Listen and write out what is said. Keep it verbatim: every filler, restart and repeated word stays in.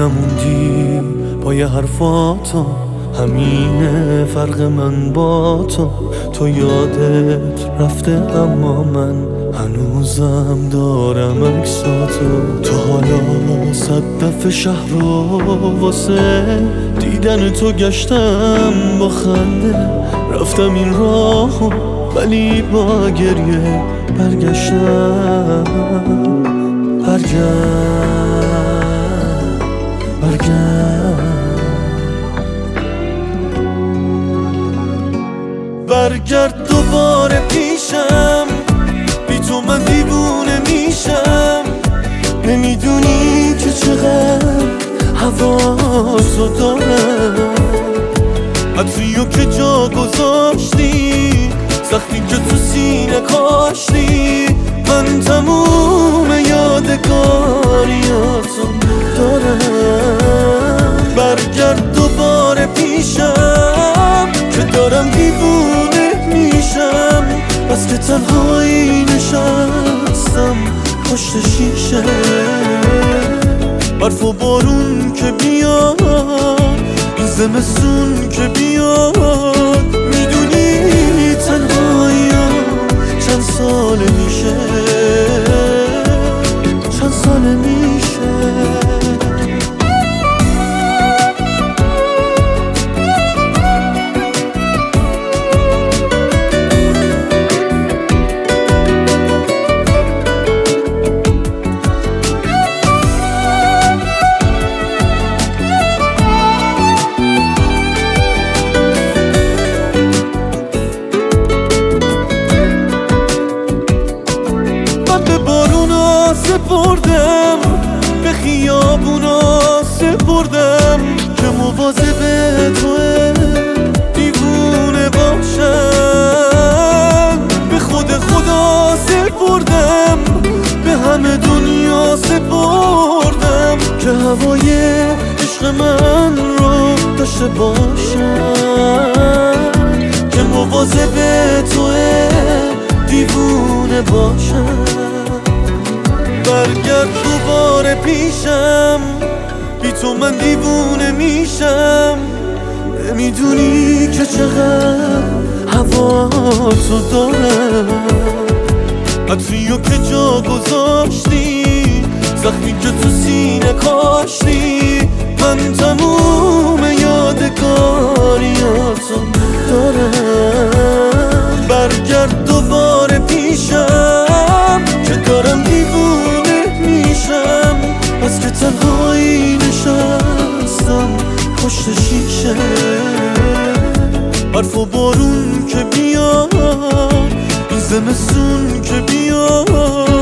نموندی پای حرفاتو، همینه فرق من با تو. تو یادت رفته اما من هنوزم دارم عکساتو. تو حالا صد دفعه شهر رو واسه دیدن تو گشتم با خنده، رفتم این راهو ولی با گریه برگشتم. برگشت برگشت برگرد دوباره پیشم، بی تو من دیوونه میشم. نمیدونی که چقدر حواسو دارم، عطریو که جا گذاشتی، زخمی که تو سینه کاشتی. من تموم یادگاریاتو دارم. برگرد دوباره پیشم که دارم دیوونه میشم، بس که تنهایی نشستم پشت شیشه. برف و بارون که بیاد، این زمستون که بیاد، میدونی تنهایی چند ساله میشه، چند ساله میشه. سپردم به خیابونا، سپردم که مواظب توه دیوونه باشم. به خود خدا سپردم، به همه دنیا سپردم که هوای عشق من رو داشته باشم، که مواظب توه دیوونه باشم. برگرد دوباره پیشم، بی تو من دیوونه میشم. نمیدونی که چقدر هواتو دارم، عطریو که جا گذاشتی، زخمی که تو سینه کاشتی. من تموم یادگاریاتو دارم. برگرد دوباره پیشم که دارم دیوونه میشم، بس که تنهایی نشستم پشت شیشه. برف و بارون که بیاد، این زمستون که بیاد،